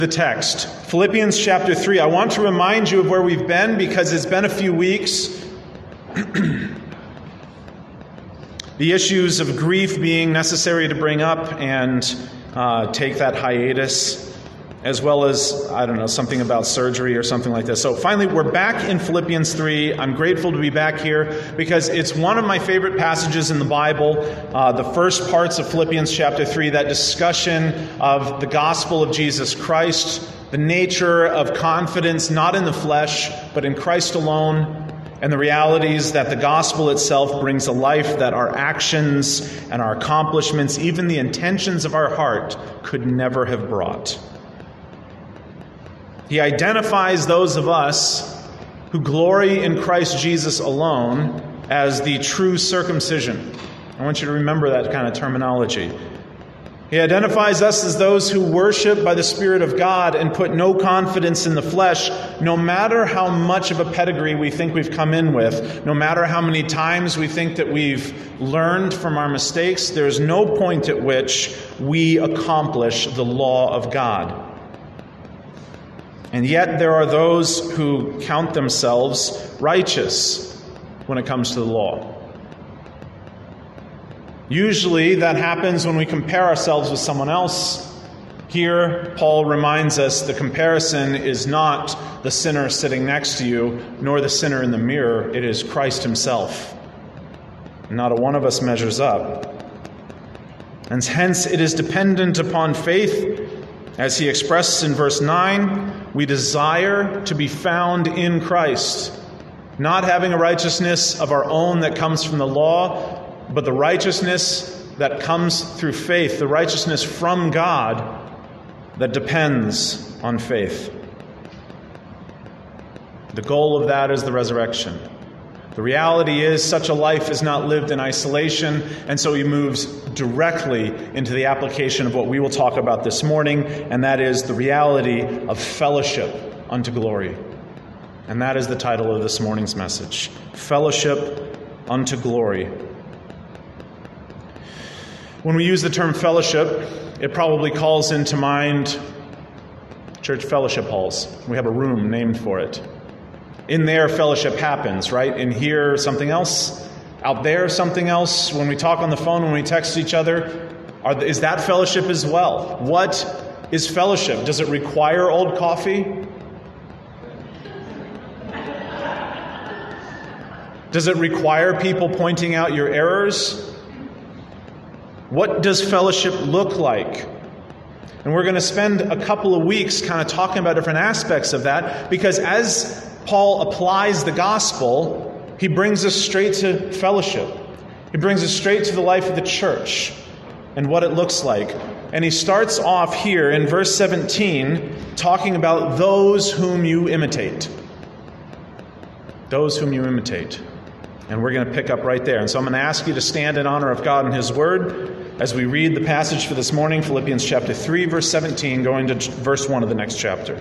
The text, Philippians chapter 3. I want to remind you of where we've been because it's been a few weeks. The issues of grief being necessary to bring up and take that hiatus, as well as, something about surgery or something like this. So finally, we're back in Philippians 3. I'm grateful to be back here because it's one of my favorite passages in the Bible. The first parts of Philippians chapter 3, that discussion of the gospel of Jesus Christ, the nature of confidence not in the flesh, but in Christ alone, and the realities that the gospel itself brings a life that our actions and our accomplishments, even the intentions of our heart, could never have brought. He identifies those of us who glory in Christ Jesus alone as the true circumcision. I want you to remember that kind of terminology. He identifies us as those who worship by the Spirit of God and put no confidence in the flesh, no matter how much of a pedigree we think we've come in with, no matter how many times we think that we've learned from our mistakes. There's no point at which we accomplish the law of God. And yet there are those who count themselves righteous when it comes to the law. Usually that happens when we compare ourselves with someone else. Here, Paul reminds us the comparison is not the sinner sitting next to you, nor the sinner in the mirror. It is Christ himself. Not a one of us measures up. And hence it is dependent upon faith. As he expresses in verse 9, we desire to be found in Christ, not having a righteousness of our own that comes from the law, but the righteousness that comes through faith, the righteousness from God that depends on faith. The goal of that is the resurrection. The reality is such a life is not lived in isolation, and so he moves directly into the application of what we will talk about this morning, and that is the reality of fellowship unto glory. And that is the title of this morning's message, Fellowship unto Glory. When we use the term fellowship, it probably calls into mind church fellowship halls. We have a room named for it. In there, fellowship happens, right? In here, something else. Out there, something else. When we talk on the phone, when we text each other, is that fellowship as well? What is fellowship? Does it require old coffee? Does it require people pointing out your errors? What does fellowship look like? And we're going to spend a couple of weeks kind of talking about different aspects of that, because as Paul applies the gospel, he brings us straight to fellowship. He brings us straight to the life of the church and what it looks like. And he starts off here in verse 17 talking about those whom you imitate. Those whom you imitate. And we're going to pick up right there. And so I'm going to ask you to stand in honor of God and his word as we read the passage for this morning, Philippians chapter 3, verse 17, going to verse 1 of the next chapter.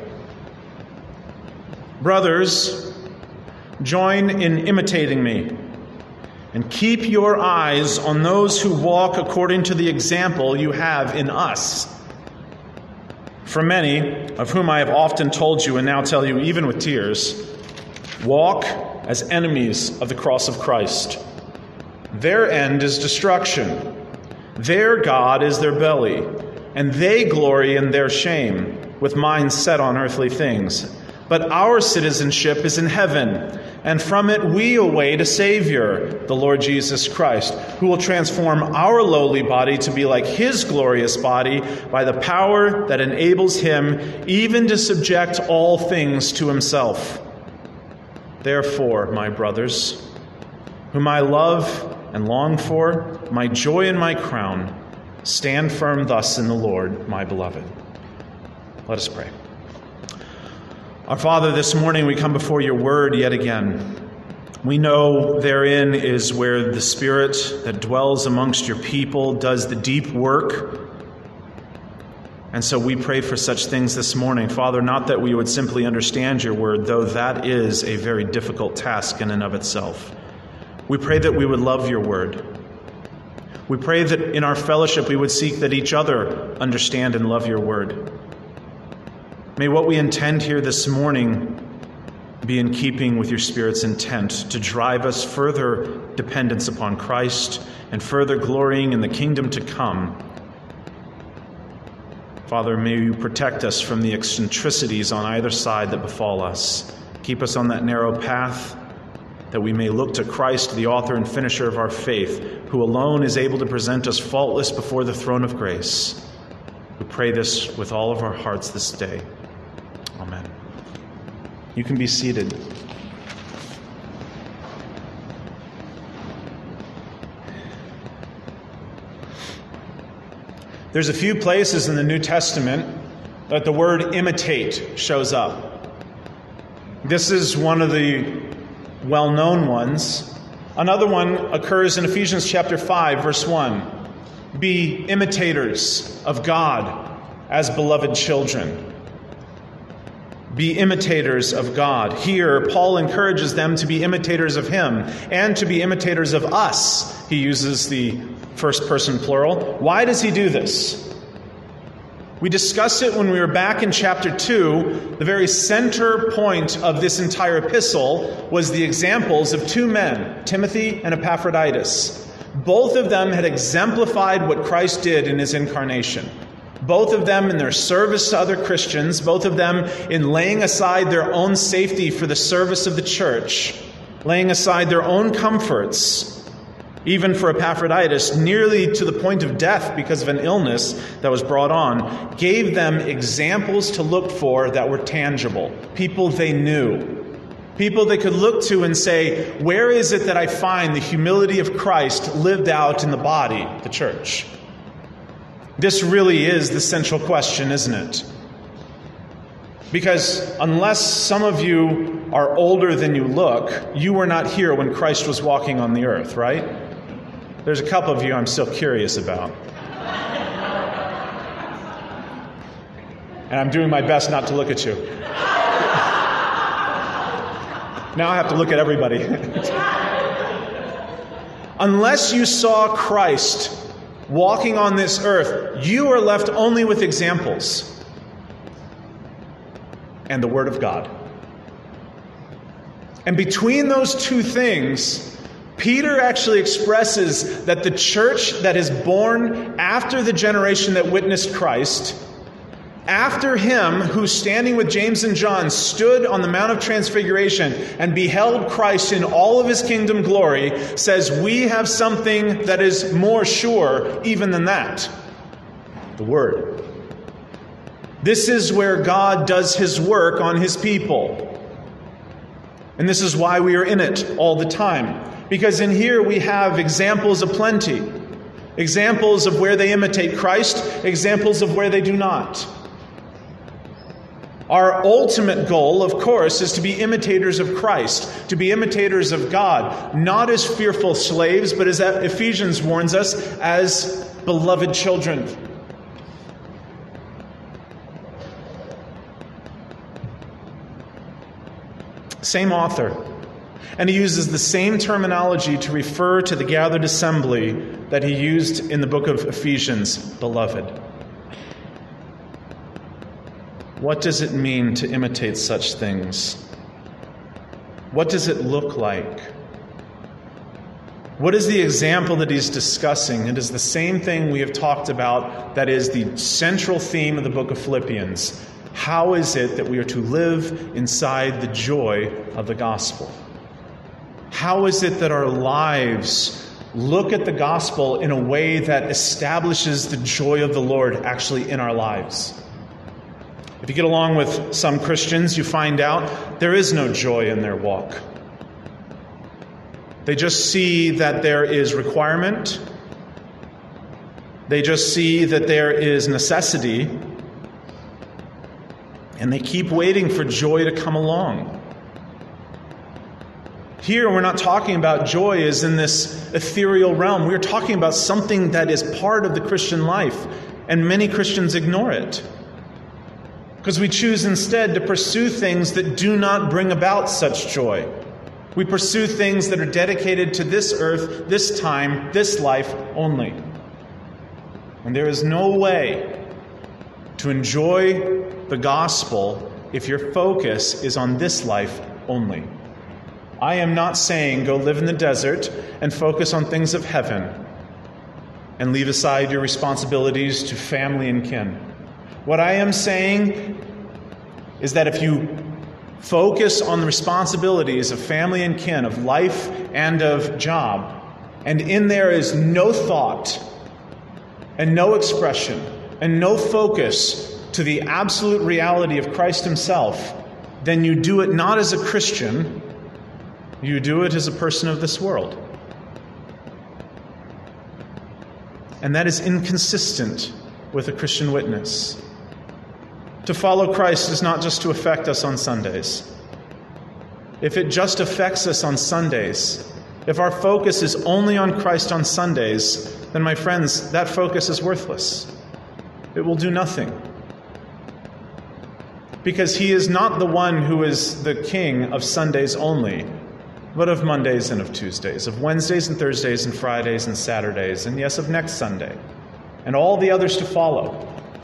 Brothers, join in imitating me, and keep your eyes on those who walk according to the example you have in us. For many, of whom I have often told you and now tell you even with tears, walk as enemies of the cross of Christ. Their end is destruction. Their God is their belly, and they glory in their shame, with minds set on earthly things. But our citizenship is in heaven, and from it we await a Savior, the Lord Jesus Christ, who will transform our lowly body to be like his glorious body by the power that enables him even to subject all things to himself. Therefore, my brothers, whom I love and long for, my joy and my crown, stand firm thus in the Lord, my beloved. Let us pray. Our Father, this morning we come before your word yet again. We know therein is where the Spirit that dwells amongst your people does the deep work. And so we pray for such things this morning. Father, not that we would simply understand your word, though that is a very difficult task in and of itself. We pray that we would love your word. We pray that in our fellowship we would seek that each other understand and love your word. May what we intend here this morning be in keeping with your Spirit's intent to drive us further dependence upon Christ and further glorying in the kingdom to come. Father, may you protect us from the eccentricities on either side that befall us. Keep us on that narrow path, that we may look to Christ, the author and finisher of our faith, who alone is able to present us faultless before the throne of grace. We pray this with all of our hearts this day. Amen. You can be seated. There's a few places in the New Testament that the word imitate shows up. This is one of the well-known ones. Another one occurs in Ephesians chapter 5, verse 1. Be imitators of God as beloved children. Be imitators of God. Here, Paul encourages them to be imitators of him and to be imitators of us. He uses the first person plural. Why does he do this? We discussed it when we were back in chapter 2. The very center point of this entire epistle was the examples of two men, Timothy and Epaphroditus. Both of them had exemplified what Christ did in his incarnation. Both of them in their service to other Christians, both of them in laying aside their own safety for the service of the church, laying aside their own comforts, even for Epaphroditus, nearly to the point of death because of an illness that was brought on, gave them examples to look for that were tangible, people they knew, people they could look to and say, where is it that I find the humility of Christ lived out in the body, the church? This really is the central question, isn't it? Because unless some of you are older than you look, you were not here when Christ was walking on the earth, right? There's a couple of you I'm still curious about. And I'm doing my best not to look at you. Now I have to look at everybody. Unless you saw Christ walking on this earth, you are left only with examples and the Word of God. And between those two things, Peter actually expresses that the church that is born after the generation that witnessed Christ, after him who, standing with James and John, stood on the Mount of Transfiguration and beheld Christ in all of his kingdom glory, says we have something that is more sure even than that. The Word. This is where God does his work on his people. And this is why we are in it all the time. Because in here we have examples aplenty. Examples of where they imitate Christ, examples of where they do not. Our ultimate goal, of course, is to be imitators of Christ, to be imitators of God, not as fearful slaves, but as Ephesians warns us, as beloved children. Same author. And he uses the same terminology to refer to the gathered assembly that he used in the book of Ephesians, beloved. What does it mean to imitate such things? What does it look like? What is the example that he's discussing? It is the same thing we have talked about that is the central theme of the book of Philippians. How is it that we are to live inside the joy of the gospel? How is it that our lives look at the gospel in a way that establishes the joy of the Lord actually in our lives? If you get along with some Christians, you find out there is no joy in their walk. They just see that there is requirement. They just see that there is necessity. And they keep waiting for joy to come along. Here, we're not talking about joy as in this ethereal realm. We're talking about something that is part of the Christian life, and many Christians ignore it. Because we choose instead to pursue things that do not bring about such joy. We pursue things that are dedicated to this earth, this time, this life only. And there is no way to enjoy the gospel if your focus is on this life only. I am not saying go live in the desert and focus on things of heaven and leave aside your responsibilities to family and kin. What I am saying is that if you focus on the responsibilities of family and kin, of life and of job, and in there is no thought and no expression and no focus to the absolute reality of Christ himself, then you do it not as a Christian, you do it as a person of this world. And that is inconsistent with a Christian witness. To follow Christ is not just to affect us on Sundays. If it just affects us on Sundays, if our focus is only on Christ on Sundays, then, my friends, that focus is worthless. It will do nothing. Because he is not the one who is the king of Sundays only, but of Mondays and of Tuesdays, of Wednesdays and Thursdays and Fridays and Saturdays, and yes, of next Sunday, and all the others to follow.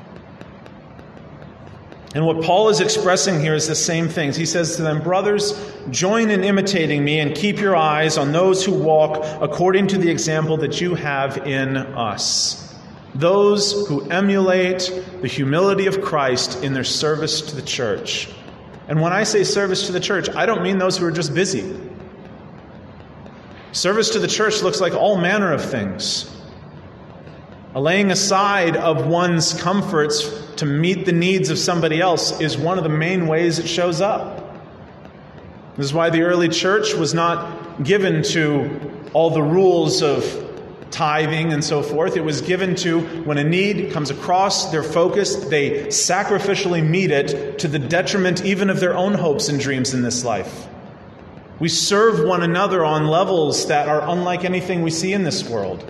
And what Paul is expressing here is the same things. He says to them, brothers, join in imitating me and keep your eyes on those who walk according to the example that you have in us. Those who emulate the humility of Christ in their service to the church. And when I say service to the church, I don't mean those who are just busy. Service to the church looks like all manner of things. A laying aside of one's comforts to meet the needs of somebody else is one of the main ways it shows up. This is why the early church was not given to all the rules of tithing and so forth. It was given to, when a need comes across their focus, they sacrificially meet it to the detriment even of their own hopes and dreams in this life. We serve one another on levels that are unlike anything we see in this world.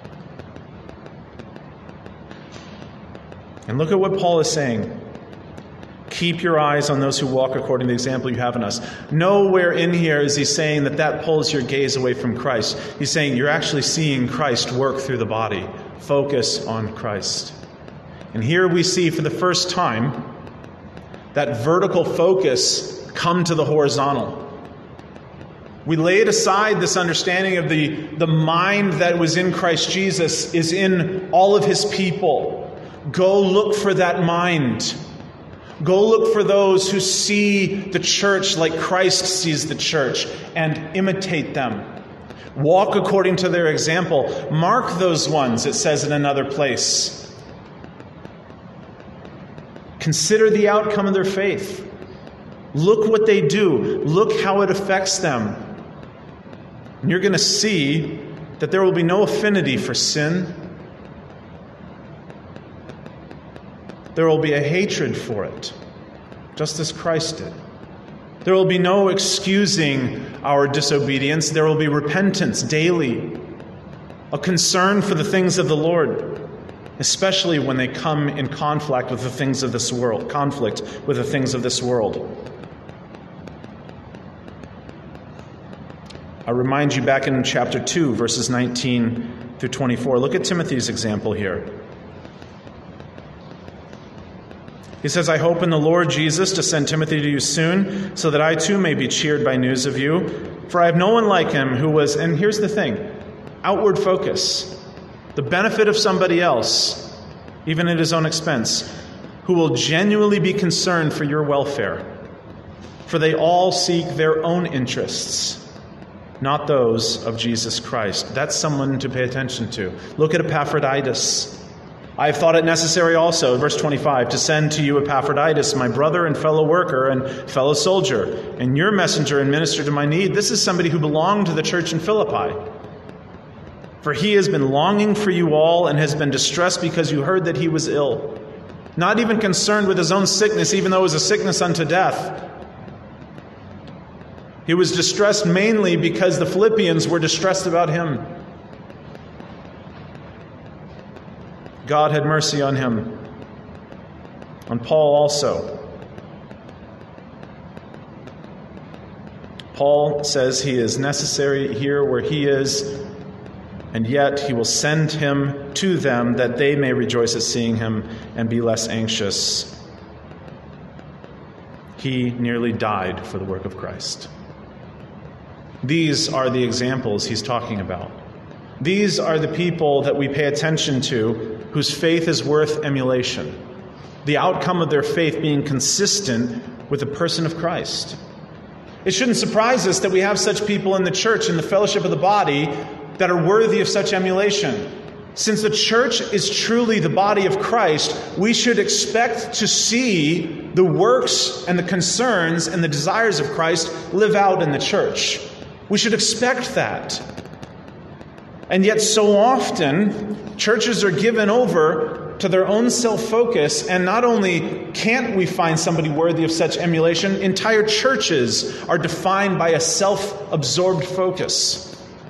And look at what Paul is saying. Keep your eyes on those who walk according to the example you have in us. Nowhere in here is he saying that pulls your gaze away from Christ. He's saying you're actually seeing Christ work through the body. Focus on Christ. And here we see for the first time that vertical focus come to the horizontal. We laid aside this understanding of the mind that was in Christ Jesus is in all of his people. Go look for that mind. Go look for those who see the church like Christ sees the church and imitate them. Walk according to their example. Mark those ones, it says in another place. Consider the outcome of their faith. Look what they do. Look how it affects them. And you're going to see that there will be no affinity for sin. There will be a hatred for it, just as Christ did. There will be no excusing our disobedience. There will be repentance daily, a concern for the things of the Lord, especially when they come in conflict with the things of this world. I remind you back in chapter 2, verses 19 through 24. Look at Timothy's example here. He says, I hope in the Lord Jesus to send Timothy to you soon, so that I too may be cheered by news of you. For I have no one like him who was, and here's the thing, outward focus, the benefit of somebody else, even at his own expense, who will genuinely be concerned for your welfare. For they all seek their own interests, not those of Jesus Christ. That's someone to pay attention to. Look at Epaphroditus. I have thought it necessary also, verse 25, to send to you Epaphroditus, my brother and fellow worker and fellow soldier, and your messenger and minister to my need. This is somebody who belonged to the church in Philippi. For he has been longing for you all and has been distressed because you heard that he was ill. Not even concerned with his own sickness, even though it was a sickness unto death. He was distressed mainly because the Philippians were distressed about him. God had mercy on him, on Paul also. Paul says he is necessary here where he is and yet he will send him to them that they may rejoice at seeing him and be less anxious. He nearly died for the work of Christ. These are the examples he's talking about. These are the people that we pay attention to, whose faith is worth emulation. The outcome of their faith being consistent with the person of Christ. It shouldn't surprise us that we have such people in the church, in the fellowship of the body, that are worthy of such emulation. Since the church is truly the body of Christ, we should expect to see the works and the concerns and the desires of Christ live out in the church. We should expect that. And yet so often, churches are given over to their own self-focus, and not only can't we find somebody worthy of such emulation, entire churches are defined by a self-absorbed focus.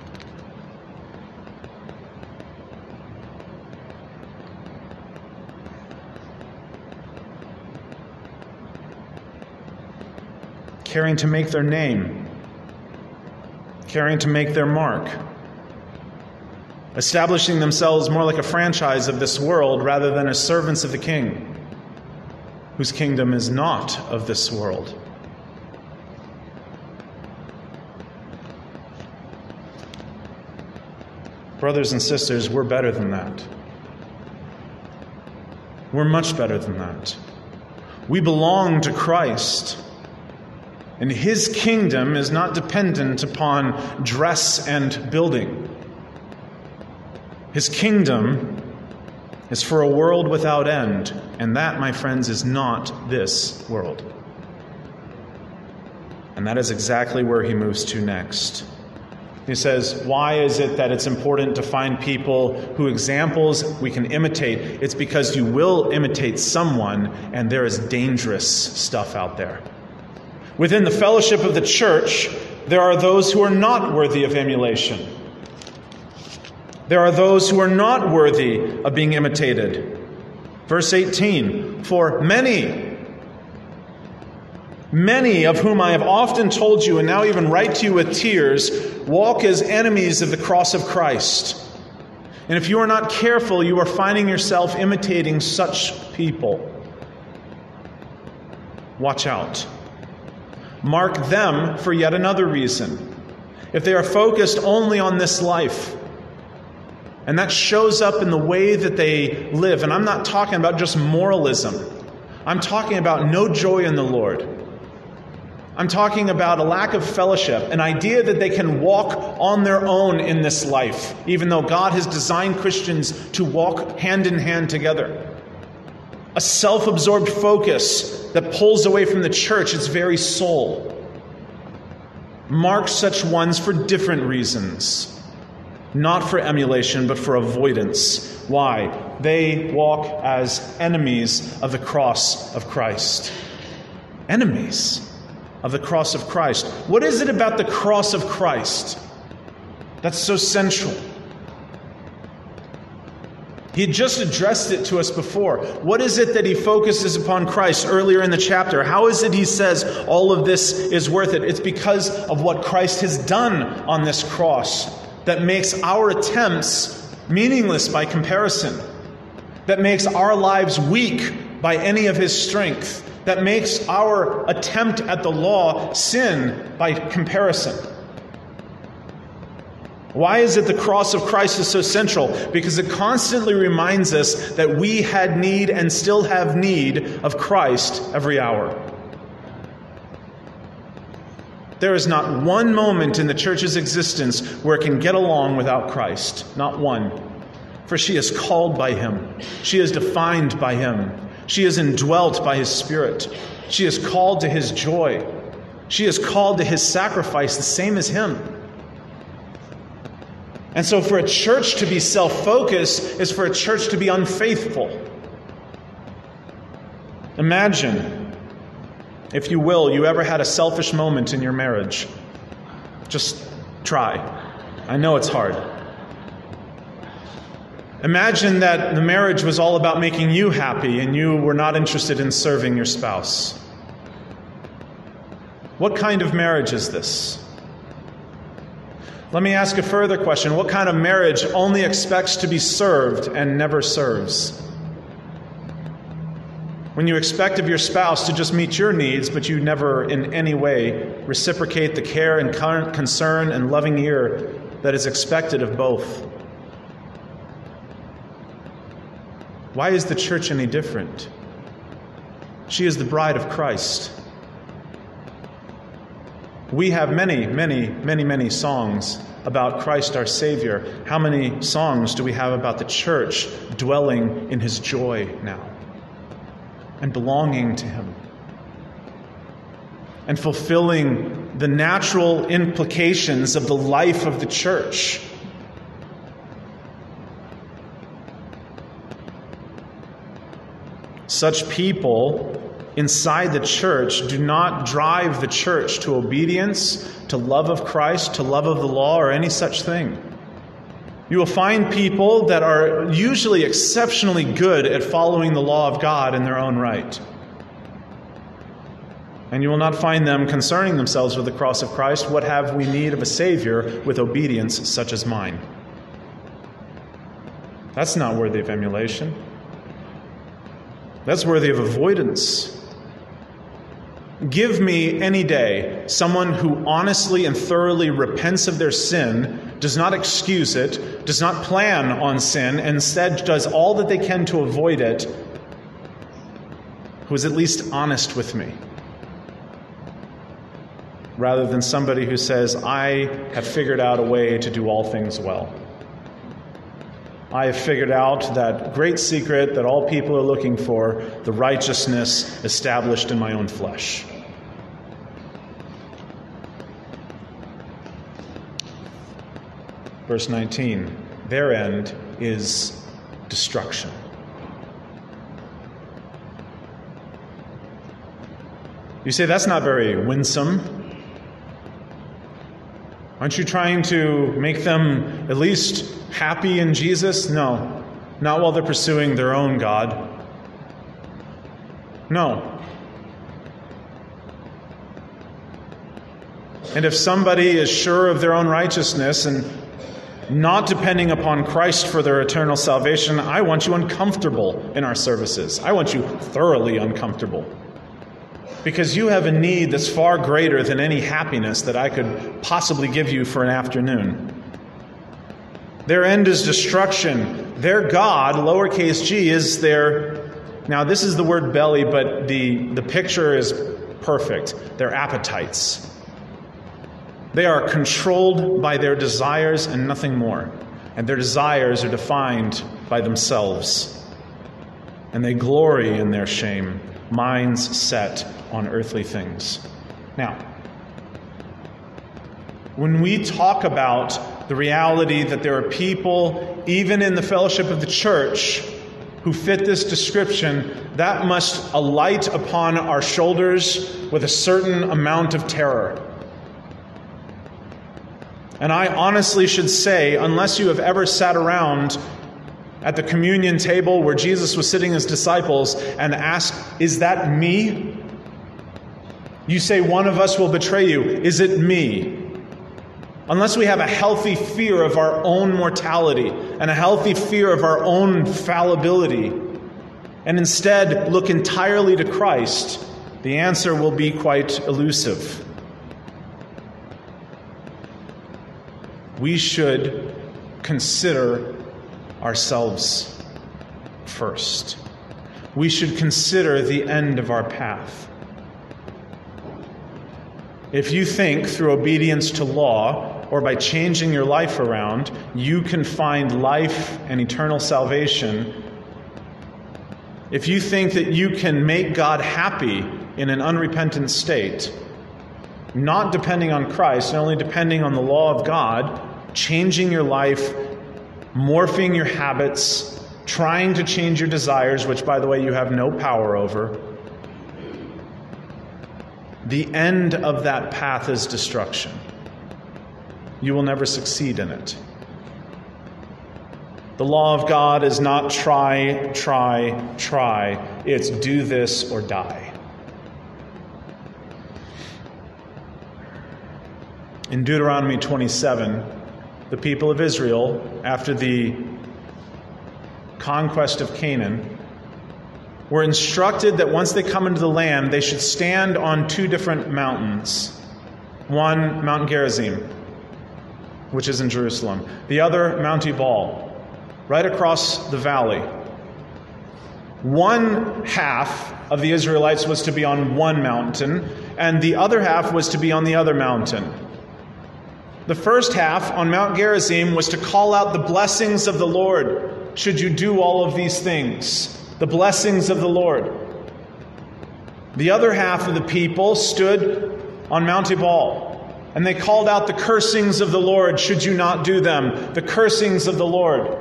Caring to make their name, caring to make their mark, establishing themselves more like a franchise of this world rather than as servants of the King, whose kingdom is not of this world. Brothers and sisters, we're better than that. We're much better than that. We belong to Christ. And his kingdom is not dependent upon dress and building. His kingdom is for a world without end, and that, my friends, is not this world. And that is exactly where he moves to next. He says, why is it that it's important to find people whose examples we can imitate? It's because you will imitate someone, and there is dangerous stuff out there. Within the fellowship of the church, there are those who are not worthy of emulation. There are those who are not worthy of being imitated. Verse 18, for many of whom I have often told you and now even write to you with tears, walk as enemies of the cross of Christ. And if you are not careful, you are finding yourself imitating such people. Watch out. Mark them for yet another reason. If they are focused only on this life, and that shows up in the way that they live, and I'm not talking about just moralism. I'm talking about no joy in the Lord. I'm talking about a lack of fellowship, an idea that they can walk on their own in this life, even though God has designed Christians to walk hand in hand together. A self-absorbed focus that pulls away from the church, its very soul. Mark such ones for different reasons. Not for emulation, but for avoidance. Why? They walk as enemies of the cross of Christ. Enemies of the cross of Christ. What is it about the cross of Christ that's so central? He had just addressed it to us before. What is it that he focuses upon Christ earlier in the chapter? How is it he says all of this is worth it? It's because of what Christ has done on this cross that makes our attempts meaningless by comparison, that makes our lives weak by any of his strength, that makes our attempt at the law sin by comparison. Why is it the cross of Christ is so central? Because it constantly reminds us that we had need and still have need of Christ every hour. There is not one moment in the church's existence where it can get along without Christ. Not one. For she is called by him. She is defined by him. She is indwelt by his Spirit. She is called to his joy. She is called to his sacrifice, the same as him. And so for a church to be self-focused is for a church to be unfaithful. Imagine, if you will, you ever had a selfish moment in your marriage. Just try. I know it's hard. Imagine that the marriage was all about making you happy and you were not interested in serving your spouse. What kind of marriage is this? Let me ask a further question. What kind of marriage only expects to be served and never serves? When you expect of your spouse to just meet your needs, but you never in any way reciprocate the care and concern and loving ear that is expected of both. Why is the church any different? She is the bride of Christ. We have many songs about Christ our Savior. How many songs do we have about the church dwelling in His joy now and belonging to Him and fulfilling the natural implications of the life of the church? Such people inside the church do not drive the church to obedience, to love of Christ, to love of the law, or any such thing. You will find people that are usually exceptionally good at following the law of God in their own right. And you will not find them concerning themselves with the cross of Christ. What have we need of a Savior with obedience such as mine? That's not worthy of emulation. That's worthy of avoidance. Give me any day someone who honestly and thoroughly repents of their sin, does not excuse it, does not plan on sin, and instead does all that they can to avoid it, who is at least honest with me. Rather than somebody who says, I have figured out a way to do all things well. I have figured out that great secret that all people are looking for, the righteousness established in my own flesh. Verse 19, their end is destruction. You say, that's not very winsome. Aren't you trying to make them at least happy in Jesus? No, not while they're pursuing their own God. No. And if somebody is sure of their own righteousness and not depending upon Christ for their eternal salvation, I want you uncomfortable in our services. I want you thoroughly uncomfortable. Because you have a need that's far greater than any happiness that I could possibly give you for an afternoon. Their end is destruction. Their God, lowercase g, is their... Now, this is the word belly, but the picture is perfect. Their appetites. They are controlled by their desires and nothing more. And their desires are defined by themselves. And they glory in their shame, minds set on earthly things. Now, when we talk about the reality that there are people, even in the fellowship of the church, who fit this description, that must alight upon our shoulders with a certain amount of terror. And I honestly should say, unless you have ever sat around at the communion table where Jesus was sitting his disciples and asked, is that me? You say one of us will betray you. Is it me? Unless we have a healthy fear of our own mortality and a healthy fear of our own fallibility, and instead look entirely to Christ, the answer will be quite elusive. We should consider ourselves first. We should consider the end of our path. If you think through obedience to law or by changing your life around, you can find life and eternal salvation, if you think that you can make God happy in an unrepentant state, not depending on Christ and only depending on the law of God, changing your life, morphing your habits, trying to change your desires, which, by the way, you have no power over, the end of that path is destruction. You will never succeed in it. The law of God is not try, try, try. It's do this or die. In Deuteronomy 27, the people of Israel, after the conquest of Canaan, were instructed that once they come into the land, they should stand on two different mountains. One, Mount Gerizim, which is in Jerusalem. The other, Mount Ebal, right across the valley. One half of the Israelites was to be on one mountain, and the other half was to be on the other mountain. The first half on Mount Gerizim was to call out the blessings of the Lord should you do all of these things. The blessings of the Lord. The other half of the people stood on Mount Ebal, and they called out the cursings of the Lord should you not do them. The cursings of the Lord.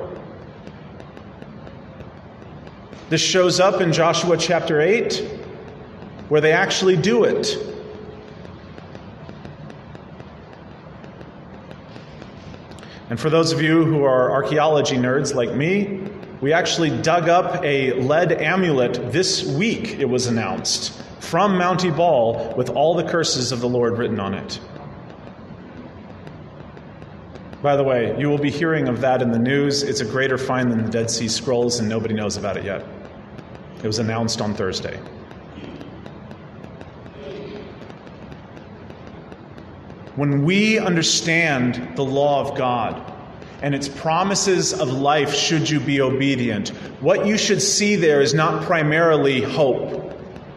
This shows up in Joshua chapter 8, where they actually do it. And for those of you who are archaeology nerds like me, we actually dug up a lead amulet this week, it was announced, from Mount Ebal with all the curses of the Lord written on it. By the way, you will be hearing of that in the news. It's a greater find than the Dead Sea Scrolls, and nobody knows about it yet. It was announced on Thursday. When we understand the law of God and its promises of life should you be obedient, what you should see there is not primarily hope.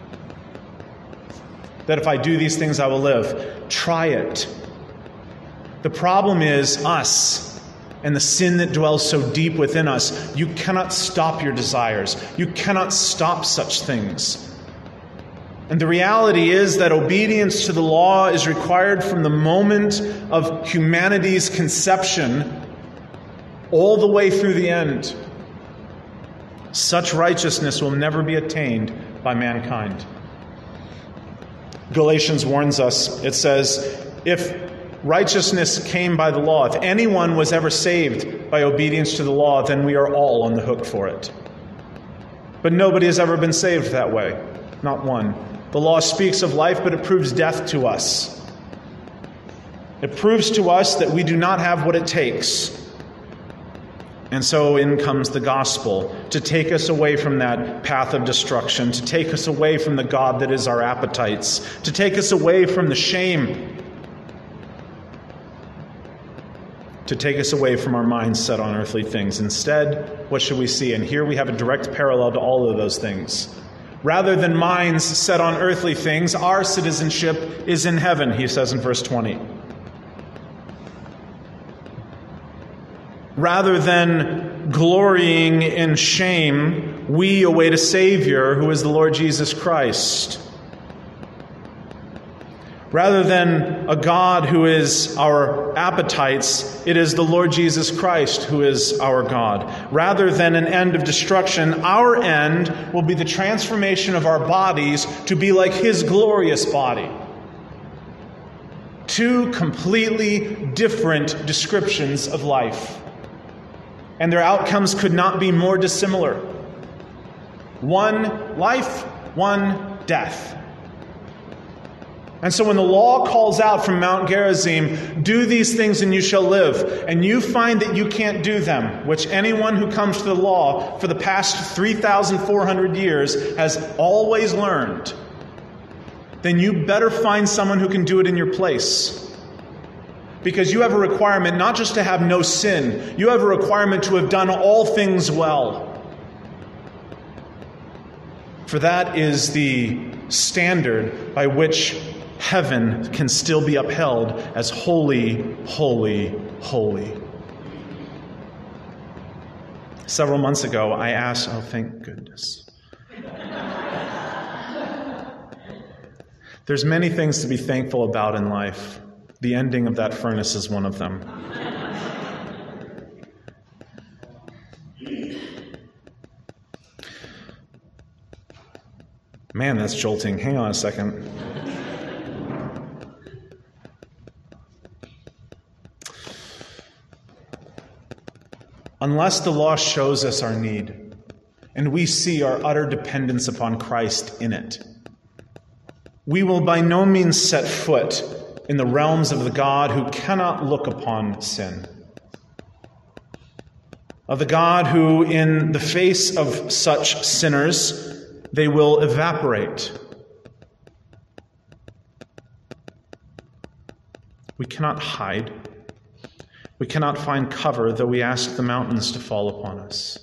That if I do these things, I will live. Try it. The problem is us and the sin that dwells so deep within us. You cannot stop your desires. You cannot stop such things. And the reality is that obedience to the law is required from the moment of humanity's conception all the way through the end. Such righteousness will never be attained by mankind. Galatians warns us. It says, if righteousness came by the law, if anyone was ever saved by obedience to the law, then we are all on the hook for it. But nobody has ever been saved that way. Not one. The law speaks of life, but it proves death to us. It proves to us that we do not have what it takes. And so in comes the gospel to take us away from that path of destruction, to take us away from the God that is our appetites, to take us away from the shame, to take us away from our minds set on earthly things. Instead, what should we see? And here we have a direct parallel to all of those things. Rather than minds set on earthly things, our citizenship is in heaven, he says in verse 20. Rather than glorying in shame, we await a Savior who is the Lord Jesus Christ. Rather than a God who is our appetites, it is the Lord Jesus Christ who is our God. Rather than an end of destruction, our end will be the transformation of our bodies to be like His glorious body. Two completely different descriptions of life. And their outcomes could not be more dissimilar. One life, one death. And so when the law calls out from Mount Gerizim, do these things and you shall live, and you find that you can't do them, which anyone who comes to the law for the past 3,400 years has always learned, then you better find someone who can do it in your place. Because you have a requirement not just to have no sin, you have a requirement to have done all things well. For that is the standard by which heaven can still be upheld as holy, holy, holy. Several months ago, I asked, oh, thank goodness. There's many things to be thankful about in life. The ending of that furnace is one of them. Man, that's jolting. Hang on a second. Unless the law shows us our need, and we see our utter dependence upon Christ in it, we will by no means set foot in the realms of the God who cannot look upon sin. of the God who, in the face of such sinners, they will evaporate. We cannot hide. We cannot find cover, though we ask the mountains to fall upon us.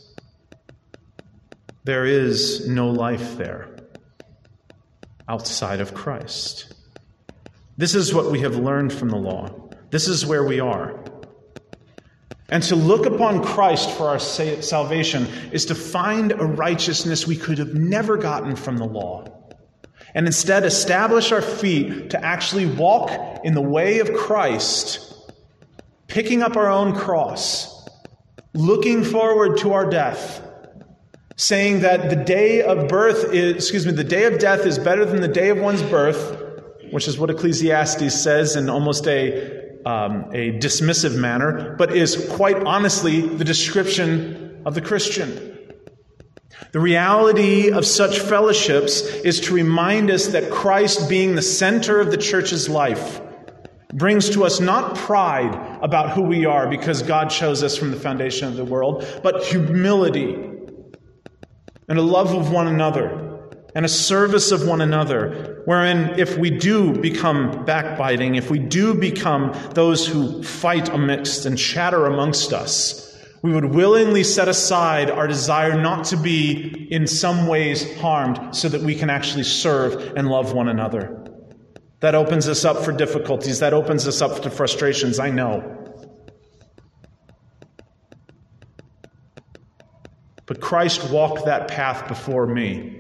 There is no life there outside of Christ. This is what we have learned from the law. This is where we are. And to look upon Christ for our salvation is to find a righteousness we could have never gotten from the law, and instead establish our feet to actually walk in the way of Christ, picking up our own cross, looking forward to our death, saying that the day of death is better than the day of one's birth, which is what Ecclesiastes says in almost a dismissive manner, but is quite honestly the description of the Christian. The reality of such fellowships is to remind us that Christ, being the center of the church's life, brings to us not pride about who we are because God chose us from the foundation of the world, but humility and a love of one another and a service of one another, wherein if we do become backbiting, if we do become those who fight amidst and chatter amongst us, we would willingly set aside our desire not to be in some ways harmed so that we can actually serve and love one another. That opens us up for difficulties. That opens us up to frustrations, I know. But Christ walked that path before me.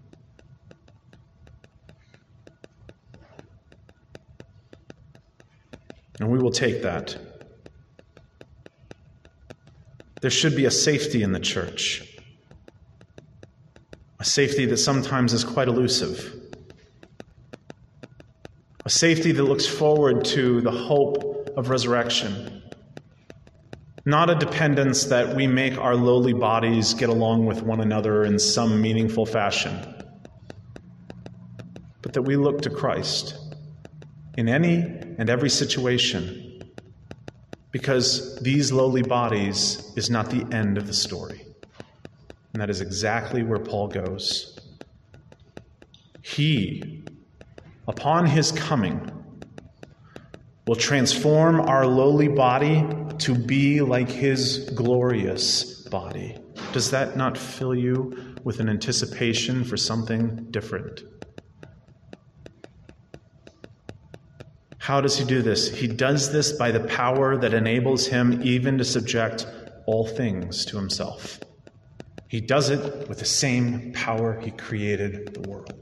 And we will take that. There should be a safety in the church. A safety that sometimes is quite elusive. A safety that looks forward to the hope of resurrection. Not a dependence that we make our lowly bodies get along with one another in some meaningful fashion. But that we look to Christ in any and every situation. Because these lowly bodies is not the end of the story. And that is exactly where Paul goes. He, upon his coming, will transform our lowly body to be like his glorious body. Does that not fill you with an anticipation for something different? How does he do this? He does this by the power that enables him even to subject all things to himself. He does it with the same power he created the world.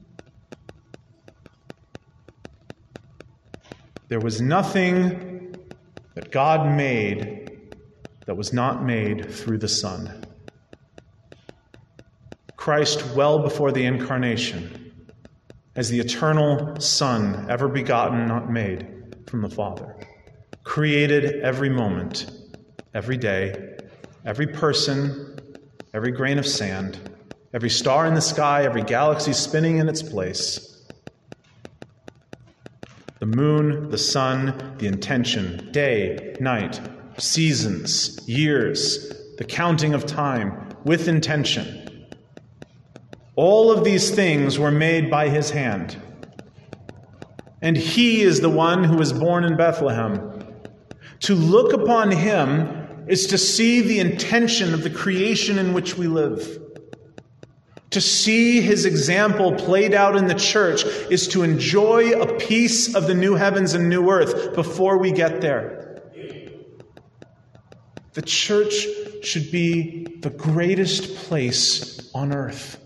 There was nothing that God made that was not made through the Son. Christ, well before the incarnation, as the eternal Son, ever begotten, not made, from the Father, created every moment, every day, every person, every grain of sand, every star in the sky, every galaxy spinning in its place, the moon, the sun, the intention, day, night, seasons, years, the counting of time, with intention. All of these things were made by his hand. And he is the one who was born in Bethlehem. To look upon him is to see the intention of the creation in which we live. To see his example played out in the church is to enjoy a piece of the new heavens and new earth before we get there. The church should be the greatest place on earth.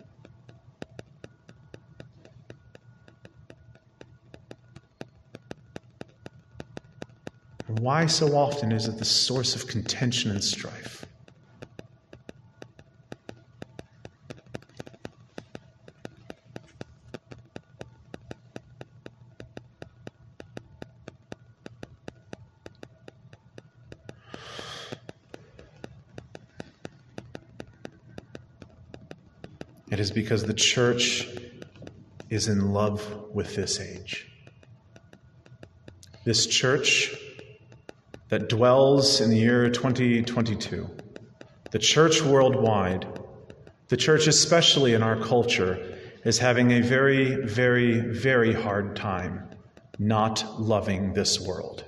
Why so often is it the source of contention and strife? It is because the church is in love with this age. This church that dwells in the year 2022 The church worldwide, the church especially in our culture, is having a very, very, very hard time not loving this world.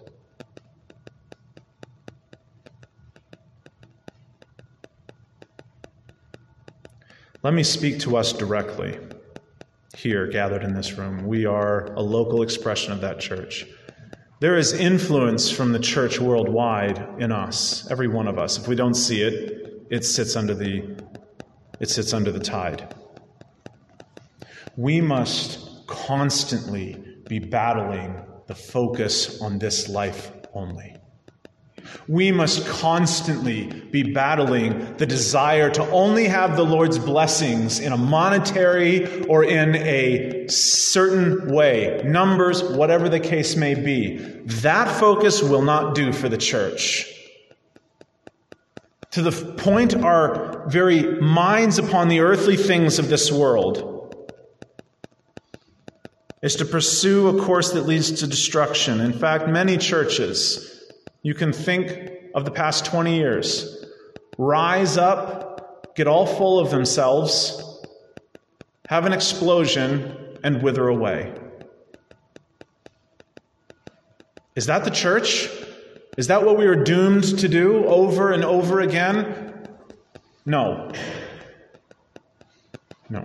Let me speak to us directly here, gathered in this room. We are a local expression of that church. There is influence from the church worldwide in us, every one of us. If we don't see it, it sits under the tide. We must constantly be battling the focus on this life only. We must constantly be battling the desire to only have the Lord's blessings in a monetary or in a certain way, numbers, whatever the case may be. That focus will not do for the church. To the point our very minds upon the earthly things of this world is to pursue a course that leads to destruction. In fact, many churches, you can think of the past 20 years, rise up, get all full of themselves, have an explosion, and wither away. Is that the church? Is that what we are doomed to do over and over again? No. No.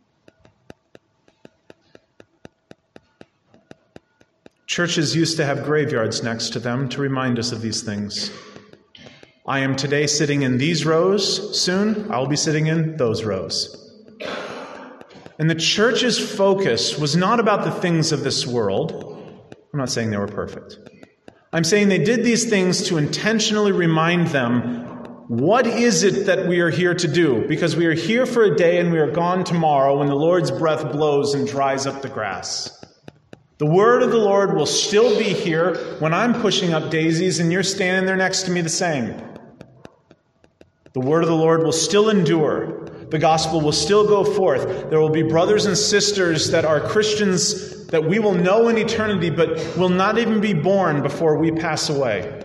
Churches used to have graveyards next to them to remind us of these things. I am today sitting in these rows. Soon, I'll be sitting in those rows. And the church's focus was not about the things of this world. I'm not saying they were perfect. I'm saying they did these things to intentionally remind them, what is it that we are here to do? Because we are here for a day and we are gone tomorrow when the Lord's breath blows and dries up the grass. The word of the Lord will still be here when I'm pushing up daisies and you're standing there next to me the same. The word of the Lord will still endure. The gospel will still go forth. There will be brothers and sisters that are Christians that we will know in eternity, but will not even be born before we pass away.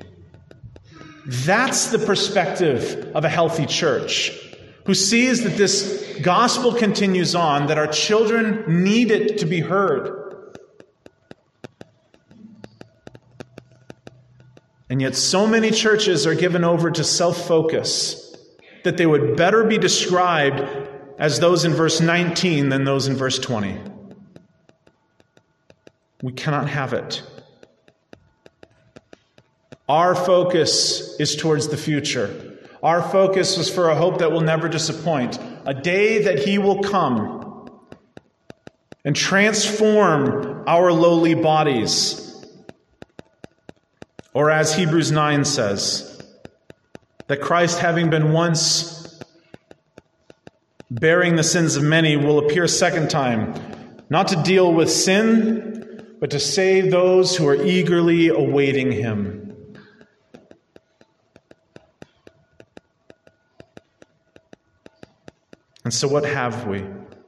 That's the perspective of a healthy church, who sees that this gospel continues on, that our children need it to be heard. And yet so many churches are given over to self-focus that they would better be described as those in verse 19 than those in verse 20. We cannot have it. Our focus is towards the future. Our focus is for a hope that will never disappoint. A day that He will come and transform our lowly bodies. Or as Hebrews 9 says, that Christ, having been once bearing the sins of many, will appear a second time, not to deal with sin, but to save those who are eagerly awaiting Him. And so what have we?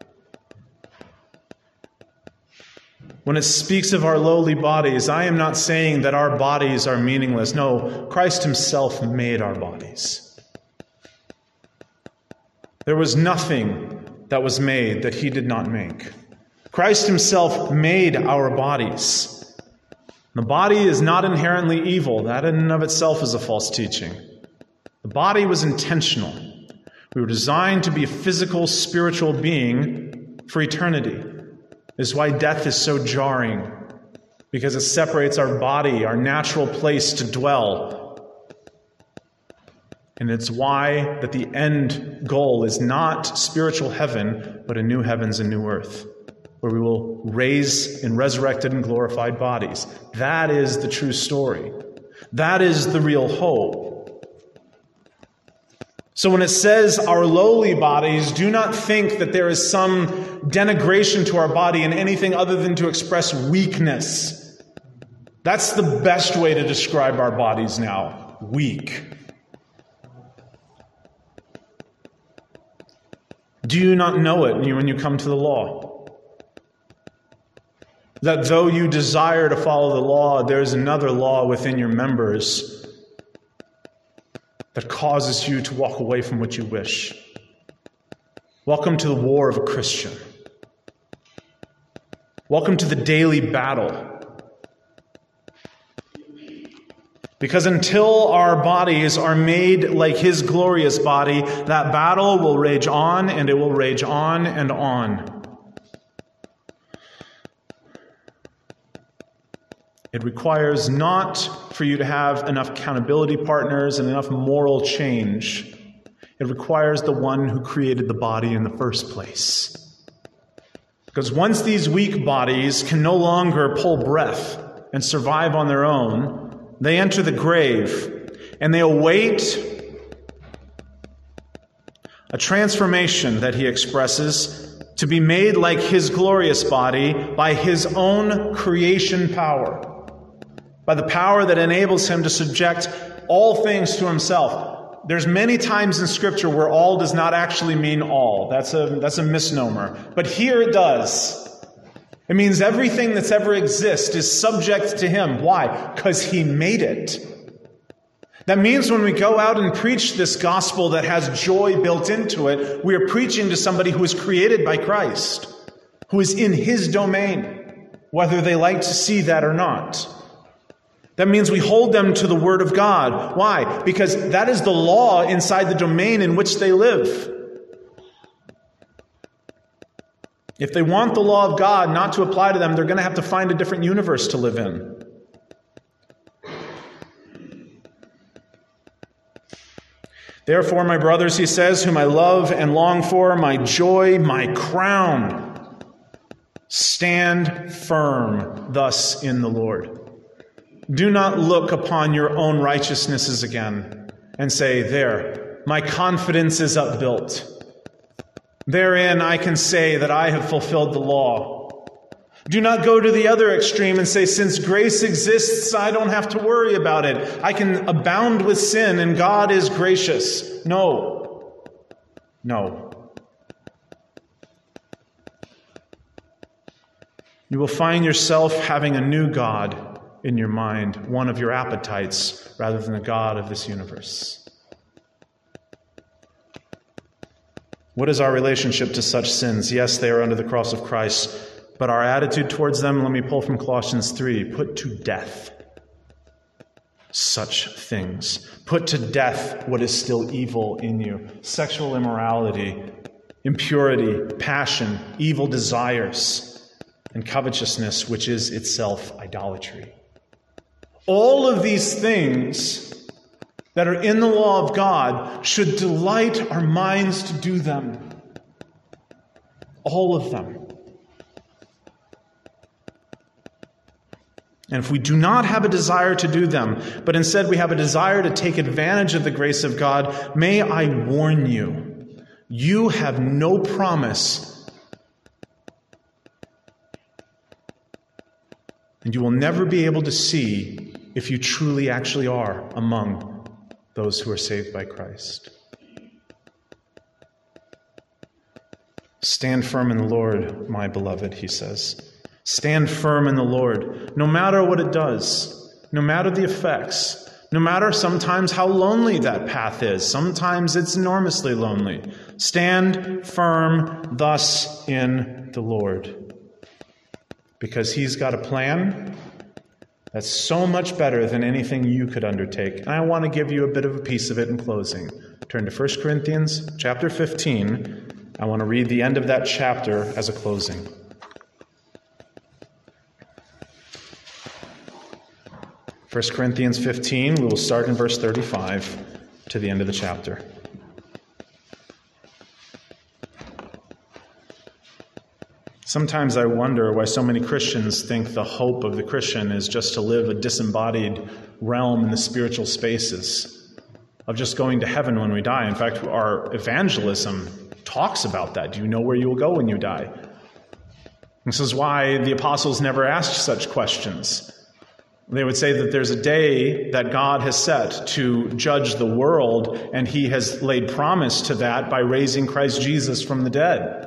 When it speaks of our lowly bodies, I am not saying that our bodies are meaningless. No, Christ Himself made our bodies. There was nothing that was made that He did not make. Christ Himself made our bodies. The body is not inherently evil. That in and of itself is a false teaching. The body was intentional. We were designed to be a physical, spiritual being for eternity. This is why death is so jarring, because it separates our body, our natural place to dwell. And it's why that the end goal is not spiritual heaven, but a new heavens and new earth, where we will raise in resurrected and glorified bodies. That is the true story. That is the real hope. So when it says our lowly bodies, do not think that there is some denigration to our body in anything other than to express weakness. That's the best way to describe our bodies now. Weak. Do you not know it when you come to the law? That though you desire to follow the law, there is another law within your members that causes you to walk away from what you wish. Welcome to the war of a Christian. Welcome to the daily battle. Because until our bodies are made like His glorious body, that battle will rage on, and it will rage on and on. It requires not for you to have enough accountability partners and enough moral change. It requires the one who created the body in the first place. Because once these weak bodies can no longer pull breath and survive on their own, they enter the grave and they await a transformation that He expresses to be made like His glorious body by His own creation power, by the power that enables Him to subject all things to Himself. There's many times in Scripture where all does not actually mean all. That's a misnomer. But here it does. It means everything that's ever exists is subject to Him. Why? Because He made it. That means when we go out and preach this gospel that has joy built into it, we are preaching to somebody who is created by Christ, who is in His domain, whether they like to see that or not. That means we hold them to the Word of God. Why? Because that is the law inside the domain in which they live. If they want the law of God not to apply to them, they're going to have to find a different universe to live in. Therefore, my brothers, he says, whom I love and long for, my joy, my crown, stand firm thus in the Lord. Do not look upon your own righteousnesses again and say, there, my confidence is upbuilt. Therein I can say that I have fulfilled the law. Do not go to the other extreme and say, since grace exists, I don't have to worry about it. I can abound with sin and God is gracious. No. You will find yourself having a new God in your mind, one of your appetites, rather than the God of this universe. What is our relationship to such sins? Yes, they are under the cross of Christ, but our attitude towards them, let me pull from Colossians 3, put to death such things. Put to death what is still evil in you. Sexual immorality, impurity, passion, evil desires, and covetousness, which is itself idolatry. All of these things that are in the law of God should delight our minds to do them. All of them. And if we do not have a desire to do them, but instead we have a desire to take advantage of the grace of God, may I warn you, you have no promise, and you will never be able to see if you truly actually are among those who are saved by Christ. Stand firm in the Lord, my beloved, he says. Stand firm in the Lord, no matter what it does, no matter the effects, no matter sometimes how lonely that path is. Sometimes it's enormously lonely. Stand firm thus in the Lord, because He's got a plan that's so much better than anything you could undertake. And I want to give you a bit of a piece of it in closing. Turn to 1 Corinthians chapter 15. I want to read the end of that chapter as a closing. 1 Corinthians 15, we will start in verse 35 to the end of the chapter. Sometimes I wonder why so many Christians think the hope of the Christian is just to live a disembodied realm in the spiritual spaces, of just going to heaven when we die. In fact, our evangelism talks about that. Do you know where you will go when you die? This is why the apostles never asked such questions. They would say that there's a day that God has set to judge the world, and He has laid promise to that by raising Christ Jesus from the dead.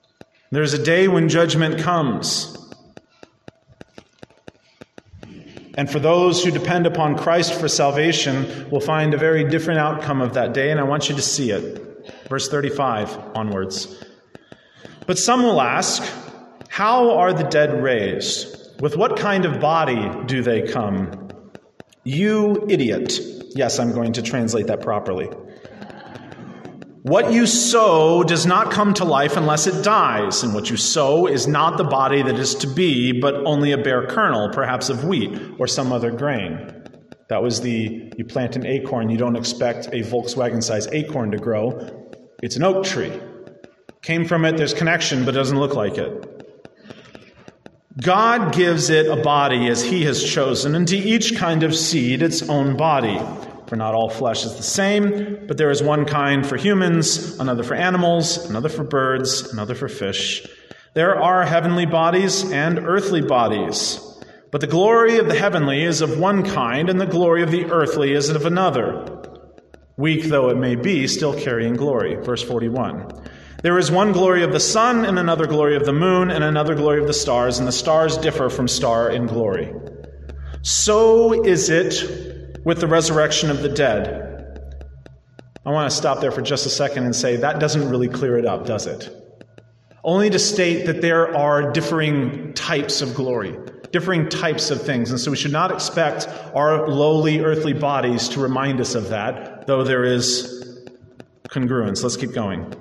There's a day when judgment comes. And for those who depend upon Christ for salvation will find a very different outcome of that day, and I want you to see it. Verse 35 onwards. But some will ask, how are the dead raised? With what kind of body do they come? You idiot. Yes, I'm going to translate that properly. What you sow does not come to life unless it dies, and what you sow is not the body that is to be, but only a bare kernel, perhaps of wheat or some other grain. That was you plant an acorn, you don't expect a Volkswagen-sized acorn to grow. It's an oak tree. Came from it, there's connection, but it doesn't look like it. God gives it a body as he has chosen, and to each kind of seed its own body. For not all flesh is the same, but there is one kind for humans, another for animals, another for birds, another for fish. There are heavenly bodies and earthly bodies. But the glory of the heavenly is of one kind, and the glory of the earthly is of another. Weak though it may be, still carrying glory. Verse 41. There is one glory of the sun, and another glory of the moon, and another glory of the stars, and the stars differ from star in glory. So is it with the resurrection of the dead. I want to stop there for just a second and say that doesn't really clear it up, does it? Only to state that there are differing types of glory, differing types of things, and so we should not expect our lowly earthly bodies to remind us of that, though there is congruence. Let's keep going.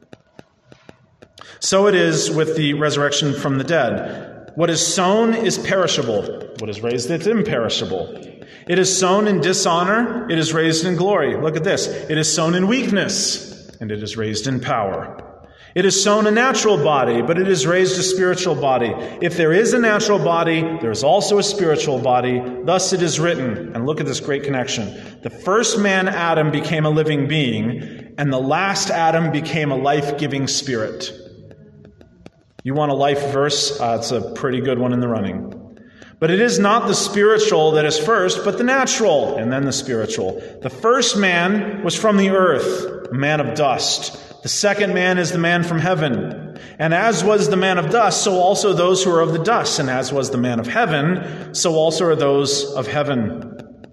So it is with the resurrection from the dead. What is sown is perishable. What is raised is imperishable. It is sown in dishonor, it is raised in glory. Look at this. It is sown in weakness, and it is raised in power. It is sown a natural body, but it is raised a spiritual body. If there is a natural body, there is also a spiritual body. Thus it is written, and look at this great connection. The first man, Adam, became a living being, and the last Adam became a life-giving spirit. You want a life verse? It's a pretty good one in the running. But it is not the spiritual that is first, but the natural, and then the spiritual. The first man was from the earth, a man of dust. The second man is the man from heaven. And as was the man of dust, so also those who are of the dust. And as was the man of heaven, so also are those of heaven.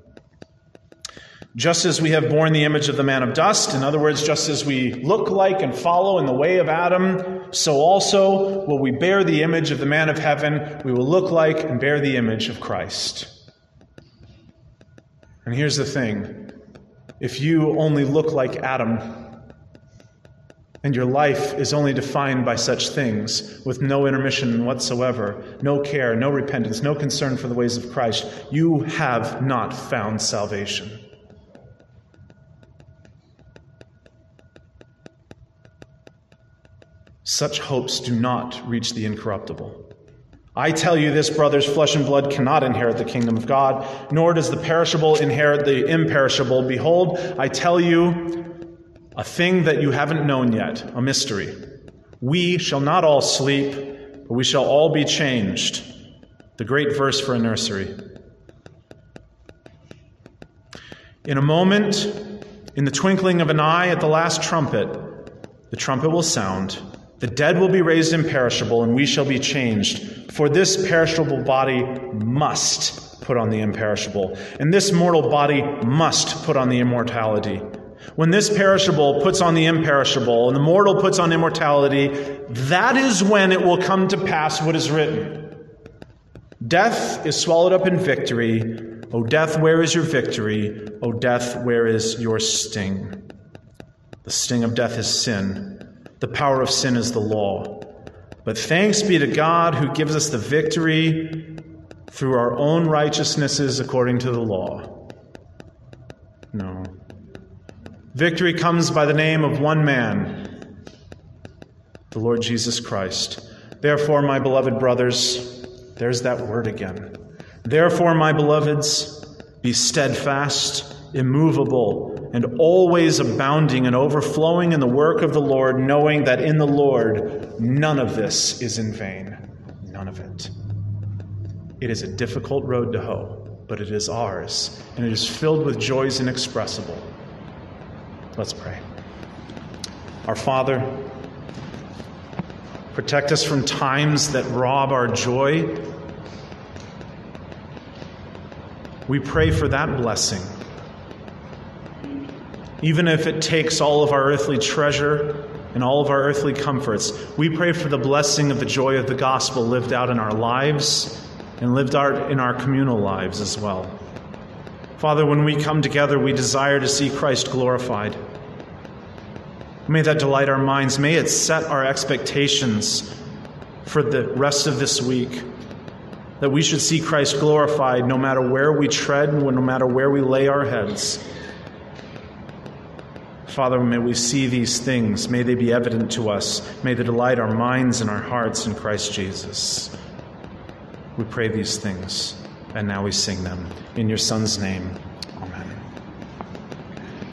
Just as we have borne the image of the man of dust, in other words, just as we look like and follow in the way of Adam, so also will we bear the image of the man of heaven. We will look like and bear the image of Christ. And here's the thing. If you only look like Adam, and your life is only defined by such things, with no intermission whatsoever, no care, no repentance, no concern for the ways of Christ, you have not found salvation. Such hopes do not reach the incorruptible. I tell you this, brothers, flesh and blood cannot inherit the kingdom of God, nor does the perishable inherit the imperishable. Behold, I tell you a thing that you haven't known yet, a mystery. We shall not all sleep, but we shall all be changed. The great verse for a nursery. In a moment, in the twinkling of an eye at the last trumpet, the trumpet will sound. The dead will be raised imperishable, and we shall be changed. For this perishable body must put on the imperishable, and this mortal body must put on the immortality. When this perishable puts on the imperishable, and the mortal puts on immortality, that is when it will come to pass what is written. Death is swallowed up in victory. O death, where is your victory? O death, where is your sting? The sting of death is sin. The power of sin is the law. But thanks be to God who gives us the victory through our own righteousnesses according to the law. No. Victory comes by the name of one man, the Lord Jesus Christ. Therefore, my beloved brothers, there's that word again. Therefore, my beloveds, be steadfast, immovable, and always abounding and overflowing in the work of the Lord, knowing that in the Lord none of this is in vain. None of it. It is a difficult road to hoe, but it is ours, and it is filled with joys inexpressible. Let's pray. Our Father, protect us from times that rob our joy. We pray for that blessing. Even if it takes all of our earthly treasure and all of our earthly comforts, we pray for the blessing of the joy of the gospel lived out in our lives and lived out in our communal lives as well. Father, when we come together, we desire to see Christ glorified. May that delight our minds. May it set our expectations for the rest of this week, that we should see Christ glorified no matter where we tread, no matter where we lay our heads. Father, may we see these things. May they be evident to us. May they delight our minds and our hearts in Christ Jesus. We pray these things, and now we sing them. In your Son's name,